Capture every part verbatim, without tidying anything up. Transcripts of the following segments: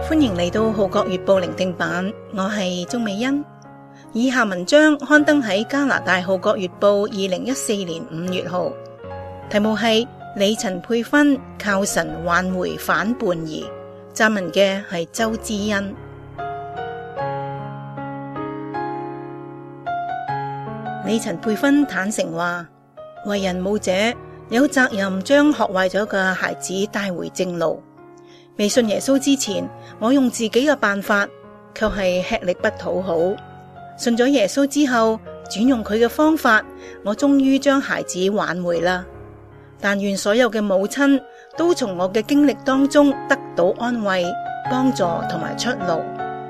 歡迎嚟到《號角月報》聆聽版，我係鍾美欣。以下文章刊登喺加拿大《號角月報》二零一四年五月號，題目係李陳佩芬靠神挽回反叛兒，撰文嘅係周之恩。李陳佩芬坦誠話，為人母者有責任將學壞咗嘅孩子帶回正路。未信耶穌之前，我用自己嘅辦法，卻係吃力不討好。信咗耶穌之後，轉用佢嘅方法，我終於將孩子挽回啦。但願所有嘅母親都從我嘅經歷當中得到安慰、幫助同埋出路。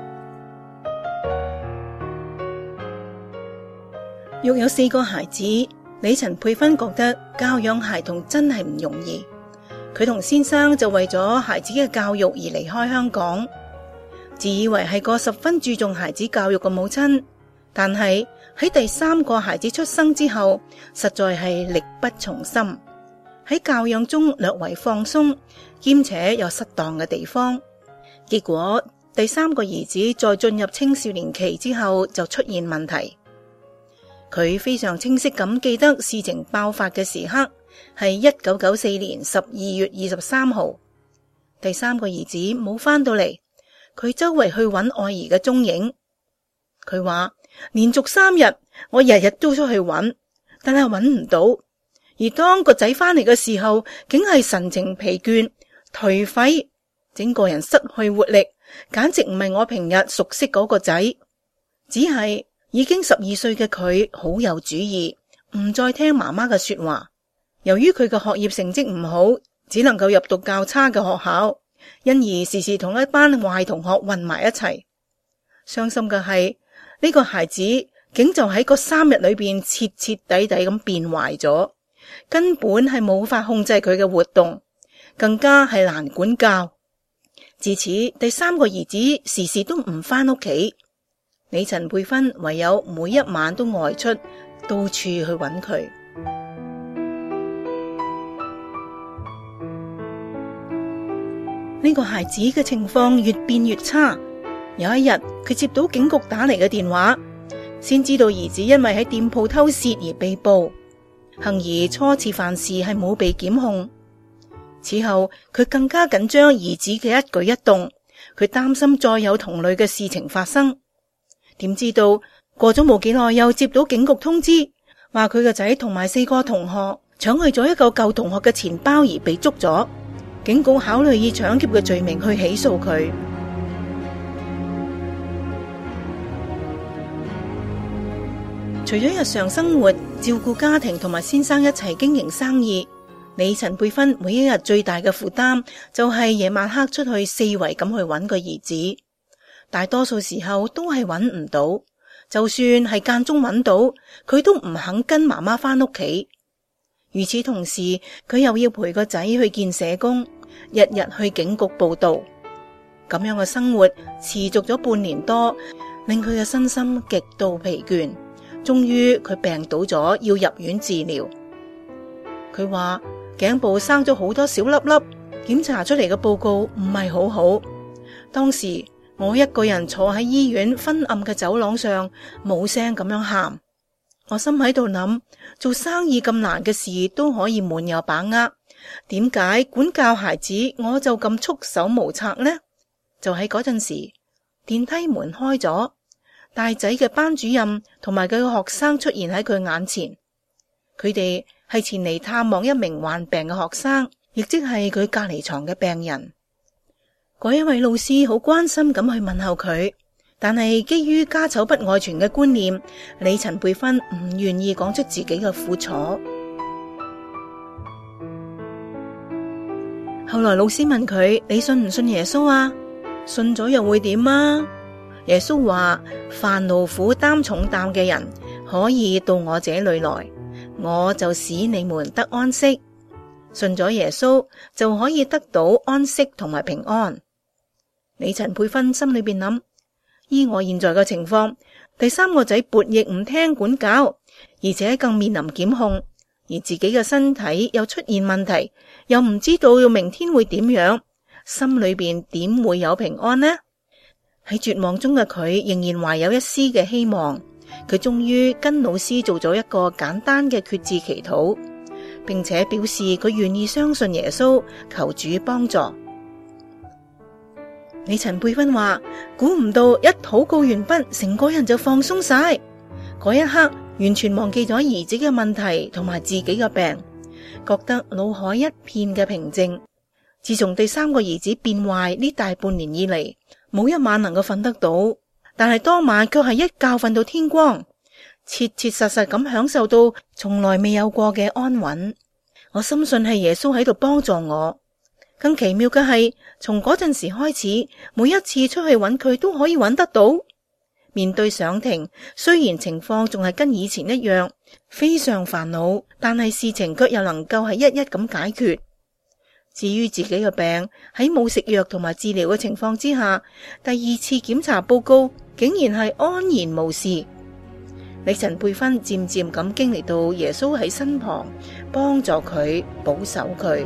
育有四個孩子，李陳佩芬覺得教養孩童真係唔容易。佢同先生就為咗孩子嘅教育而離開香港，自以為係個十分注重孩子教育嘅母親，但係喺第三個孩子出生之後，實在係力不從心，喺教養中略為放鬆，兼且有失當嘅地方。結果第三個兒子在進入青少年期之後就出現問題。佢非常清晰咁記得事情爆發嘅時刻係一九九四年十二月二十三號，第三個兒子冇返到嚟，佢周圍去揾愛兒嘅蹤影。佢話連續三日我日日都出去揾，但係揾唔到。而當個仔返嚟嘅時候，竟係神情疲倦、頹廢，整個人失去活力，簡直唔係我平日熟悉嗰個仔。只係已經十二歲嘅佢好有主意，唔再聽媽媽嘅說話。由於佢嘅學業成績唔好，只能夠入讀較差嘅學校，因而時時同一班壞同學混埋一齊。傷心嘅係呢個孩子竟就喺嗰三日裏邊徹徹底底咁變壞咗，根本係冇法控制佢嘅活動，更加係難管教。自此，第三個兒子時時都唔返屋企，李陳佩芬唯有每一晚都外出，到處去揾佢。呢個孩子嘅情況越變越差。有一日，佢接到警局打嚟嘅電話，先知道兒子因為喺店鋪偷竊而被捕。幸而初次犯事係冇被檢控。此後，佢更加緊張兒子嘅一舉一動，佢擔心再有同類嘅事情發生。點知道過咗冇幾耐，又接到警局通知，話佢個仔同埋四個同學搶去咗一個舊同學嘅錢包而被捉咗。警局考慮以搶劫嘅罪名去起訴佢。除咗日常生活照顧家庭同埋先生一齊經營生意，李陳佩芬每一日最大嘅負擔就係夜晚黑出去四圍咁去揾個兒子。大多數時候都係揾唔到，就算係間中揾到，佢都唔肯跟媽媽返屋企。與此同時，佢又要陪個仔去見社工，日日去警局報到。咁樣嘅生活持續咗半年多，令佢嘅身心極度疲倦。終於佢病倒咗，要入院治療。佢話頸部生咗好多小粒粒，檢查出嚟嘅報告唔係好好。當時我一個人坐喺醫院昏暗嘅走廊上，冇聲咁樣喊。我心喺度諗，做生意咁難嘅事都可以滿有把握，點解管教孩子我就咁束手無策呢？就喺嗰陣時，電梯門開咗，大仔嘅班主任同埋佢嘅學生出現喺佢眼前。佢哋係前嚟探望一名患病嘅學生，亦即係佢隔離床嘅病人。嗰一位老師好關心咁去問候佢。但係基於家醜不外傳嘅觀念，李陳佩芬唔願意講出自己嘅苦楚。後來老師問佢：你信唔信耶穌啊？信咗又會點啊？耶穌話：凡勞苦擔重擔嘅人，可以到我這裏來，我就使你們得安息。信咗耶穌就可以得到安息同埋平安。李陳佩芬心裏邊諗：依我現在嘅情況，第三個仔悖逆唔聽管教，而且更面臨檢控，而自己嘅身體又出現問題，又唔知道要明天會點樣， 心裏邊點會有平安呢？喺絕望中嘅佢仍然懷有一絲嘅希望，佢終於跟老師做咗一個簡單嘅決志祈禱，並且表示佢願意相信耶穌，求主幫助。李陳佩芬話，估唔到一禱告完畢，成個人就放鬆晒，嗰一刻完全忘記咗兒子嘅問題同埋自己嘅病，覺得腦海一片嘅平靜。自從第三個兒子變壞呢大半年以嚟，冇一晚能夠瞓得到，但係當晚卻係一覺瞓到天光，切切實實咁享受到從來未有過嘅安穩。我深信係耶穌喺度幫助我。更奇妙嘅係，從嗰陣時開始，每一次出去揾佢都可以揾得到。面對上庭，雖然情況仲係跟以前一樣，非常煩惱，但係事情卻又能夠係一一咁解決。至於自己嘅病，喺冇食藥同埋治療嘅情況之下，第二次檢查報告竟然係安然無事。李陳佩芬漸漸咁經歷到耶穌喺身旁幫助佢，保守佢。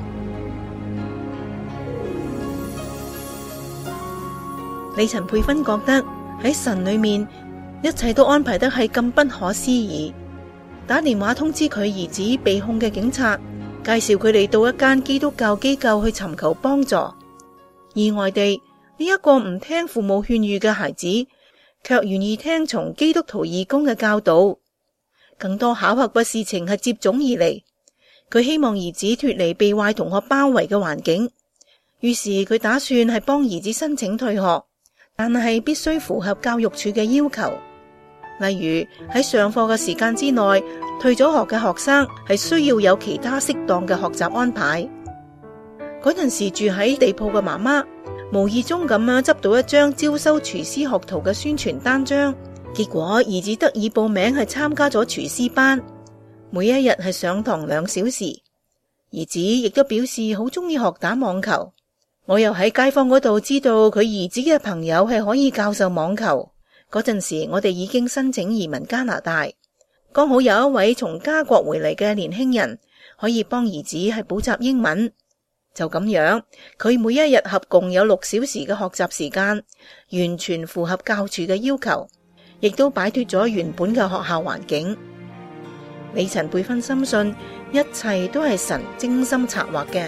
李陳佩芬覺得喺神裏面一切都安排得係咁不可思議。打電話通知佢兒子被控嘅警察，介紹佢哋到一間基督教機構去尋求幫助。意外地，呢一個唔聽父母勸喻嘅孩子卻願意聽從基督徒義工嘅教導。更多巧合嘅事情係接踵而嚟，佢希望兒子脫離被壞同學包圍嘅環境，於是佢打算係幫兒子申請退學，但係必須符合教育署嘅要求。例如喺上課嘅時間之內，退咗學嘅學生係需要有其他適當嘅學習安排。嗰陣時住喺地鋪嘅媽媽無意中咁樣執到一張招收廚師學徒嘅宣傳單張，結果兒子得以報名係參加咗廚師班，每一日係上堂兩小時。兒子亦都表示好中意學打網球。我又喺街坊嗰度知道佢兒子嘅朋友係可以教授網球。嗰陣時我哋已經申請移民加拿大，剛好有一位從加國回嚟嘅年輕人可以幫兒子係補習英文。就咁樣，佢每一日合共有六小時嘅學習時間，完全符合教署嘅要求，亦都擺脫咗原本嘅學校環境。李陳佩芬深信一切都係神精心策劃嘅。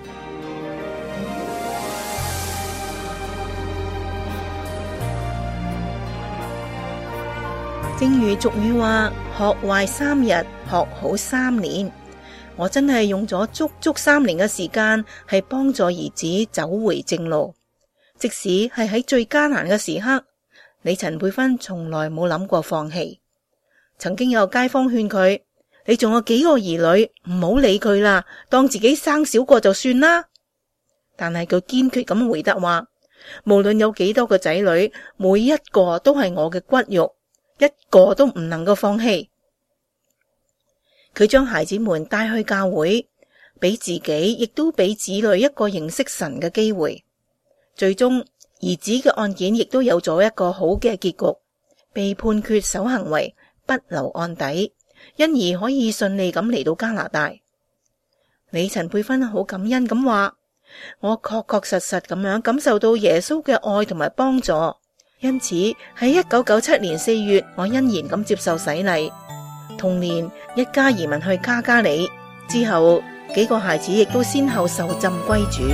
正如俗語話，學壞三日，學好三年。我真係用咗足足三年嘅時間，係幫助兒子走回正路。即使係喺最艱難嘅時刻，李陳佩芬從來冇諗過放棄。曾經有街坊勸佢：你仲有幾個兒女，唔好理佢啦，當自己生少個就算啦。但係佢堅決咁回答話：無論有幾多個仔女，每一個都係我嘅骨肉，一個都唔能夠放棄。佢將孩子們帶去教會，俾自己亦都俾子女一個認識神嘅機會。最終兒子嘅案件亦都有咗一個好嘅結局，被判決守行為，不留案底，因而可以順利咁嚟到加拿大。李陳佩芬好感恩咁話：我確確實實咁樣感受到耶穌嘅愛同埋幫助，因此喺一九九七年四月，我欣然咁接受洗禮。同年一家移民去卡加里，之後幾個孩子亦都先後受浸歸主。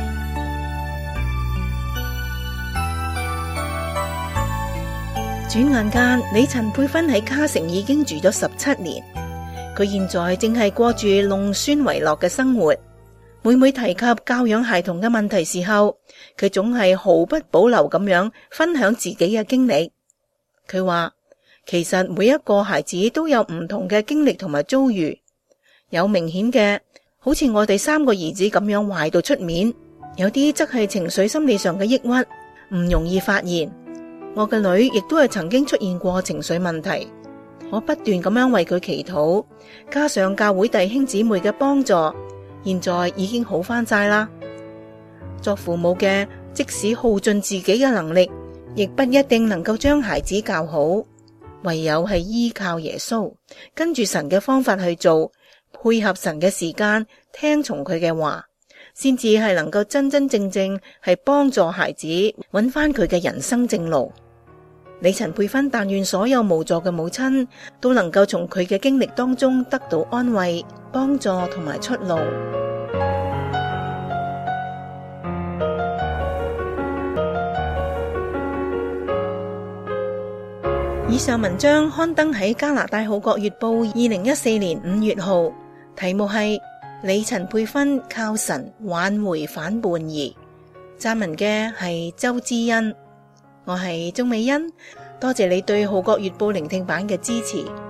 轉眼間，李陳佩芬喺卡城已經住咗十七年，佢現在正係過住弄孫為樂嘅生活。每每提及教養孩童嘅問題時候，佢總係毫不保留咁樣分享自己嘅經歷。佢話：其實每一個孩子都有唔同嘅經歷同埋遭遇，有明顯嘅，好似我哋三個兒子咁樣壞到出面；有啲則係情緒心理上嘅抑鬱，唔容易發現。我嘅女亦都係曾經出現過情緒問題，我不斷咁樣為佢祈禱，加上教會弟兄姊妹嘅幫助，現在已經好翻晒啦。作父母嘅，即使耗盡自己嘅能力，亦不一定能夠將孩子教好，唯有係依靠耶穌，跟住神嘅方法去做，配合神嘅時間，聽從佢嘅話， 先至係能夠真真正正係幫助孩子揾返佢嘅人生正路。李陳佩芬但願所有無助嘅母親都能夠從佢嘅經歷當中得到安慰、幫助同埋出路。以上文章刊登喺加拿大《號角月報》二零一四年五月號，題目係李陳佩芬靠神挽回反叛兒，撰文嘅係周之恩。我係鍾美欣，多謝你對《號角月報》聆聽版嘅支持。